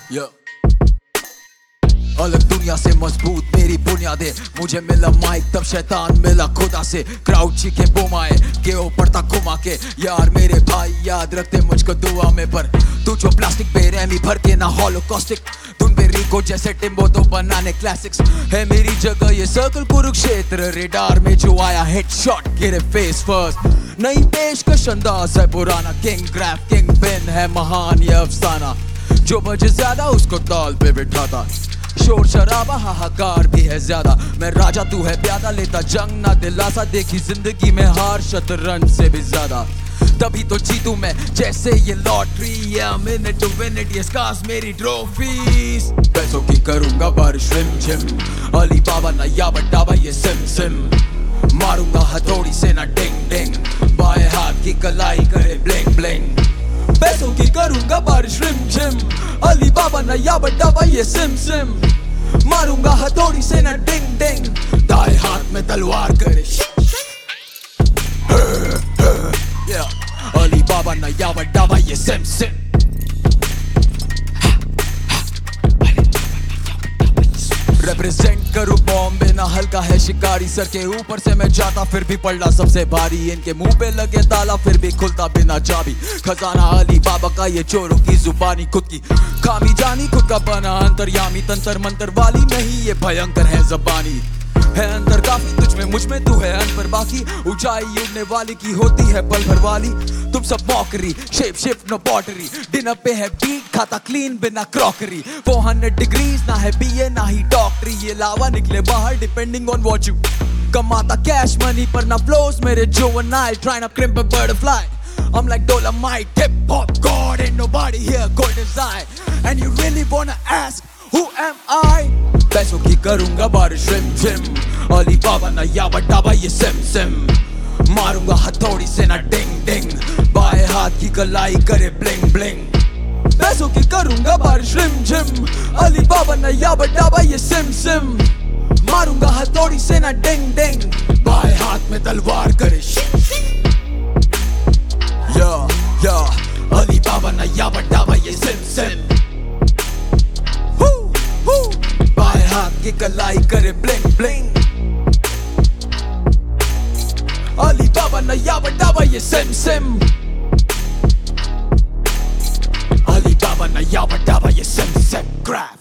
Yo. अलग दुनिया से मजबूत मेरी बुनियादें, मुझे मिला माइक तब शैतान मिला खुदा से। क्राउड चीखे बुमाए के ओ पड़ता घुमा के, यार मेरे भाई याद रखते मुझको दुआ में। पर तू जो प्लास्टिक बेरहमी भर के ना हॉलोकॉस्टिक, तुम पे रिको जैसे टिम्बो तो बनाने क्लासिक्स। है मेरी जगह ये सर्कल कुरुक्षेत्र, रेडार में जो आया हेडशॉट गिरे फेस फर्स्ट। नई पेशकश अंदाज है पुराना, किंग ग्रैफ किंग बिन है महान ये अफसाना। जो बजे ज्यादा उसको ताल पे बिठाता, शोर शराबा हाहाकार भी है ज्यादा। मैं राजा तू है प्यादा, लेता जंग ना दिलासा। देखी जिंदगी में हार शतरंज से भी ज्यादा, तभी तो जीतू मैं जैसे ये लॉटरी। मिनट टू मिनट ये स्कार्स मेरी ट्रॉफीज। पैसों की करूंगा बारिश रिम झिम, अली बाबा नया बटाबा ये सिम सिम। मारूंगा हथौड़ी से ना डिंग डिंग, बाएं हाथ की कलाई करे ब्लिंग ब्लिंग। पैसों की करूंगा बारिश रिम झिम, अली बाबा नया बटाबा ये सिम सिम। मारूंगा हथौड़ी से ना डिंग डिंग, दाएं हाथ में तलवार करे अली बाबा नया बटाबा ये सिम सिम। रिप्रेजेंट करूं बॉम्बे ना हल्का है शिकारी। सर के ऊपर से मैं जाता फिर भी पड़ना सबसे भारी। इनके मुंह पे लगे ताला फिर भी खुलता बिना चाबी। खजाना अली बाबा का ये चोरों की जुबानी, खुद की खामी जानी खुद का बना अंतर्यामी। तंत्र मंत्र वाली नहीं ये भयंकर है जबानी। है अंतर काफी तुझ में मुझ में, तू है अनपर बाकी। ऊंचाई उड़ने वाली की होती है पल भर वाली। तुम सब mockery shape shift no pottery. Dinner पे है बीट खाता क्लीन बिना क्रॉकरी। 400 डिग्रीज ना है बीए ना ही डॉक्टरी। ये लावा निकले बाहर डिपेंडिंग ऑन व्हाट यू। कमाता कैश मनी पर ना फ्लोस मेरे juvenile, trying to crimp a butterfly. I'm like Dolomite, hip hop god, ain't nobody here cold as I. And you really wanna ask who am I? पैसों की करूंगा बारिश rim झिम, अली बाबा नया बटाबा ये सिम सिम। मारूंगा हथौड़ी से ना डिंग डिंग, बाएं हाथ की कलाई करे ब्लिंग ब्लिंग। पैसों की करूंगा बारिश रिम झिम, अली बाबा नया बटाबा ये सिम सिम। मारूंगा हथौड़ी से ना डिंग डिंग, बाएं हाथ में तलवार करे अली बाबा नया बटाबा ये सिम सिम। बाएं हाथ की कलाई करे ब्लिंग ब्लिंग। अली बाबा नया बटाबा ये सिम सिम। अली बाबा नया बटाबा ये सिम सिम। ग्रैब